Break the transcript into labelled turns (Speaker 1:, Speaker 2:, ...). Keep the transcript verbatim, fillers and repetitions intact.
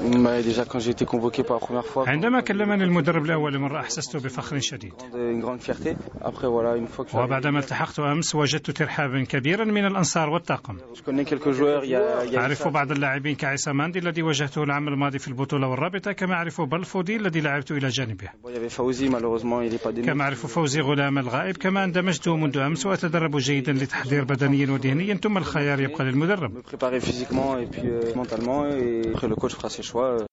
Speaker 1: عندما كلمني المدرب لأول مرة أحسست بفخر شديد، وبعدما التحقت أمس وجدت ترحابا كبيرا من الأنصار والطاقم. أعرف بعض اللاعبين كعيسى ماندي الذي واجهته العام الماضي في البطولة والرابطة، كما أعرف بلفودي الذي لعبت إلى جانبه، كما أعرف فوزي غلام الغائب، كما اندمجت منذ أمس وأتدرب جيدا لتحضير بدنيا وذهنيا، ثم الخيار يبقى للمدرب.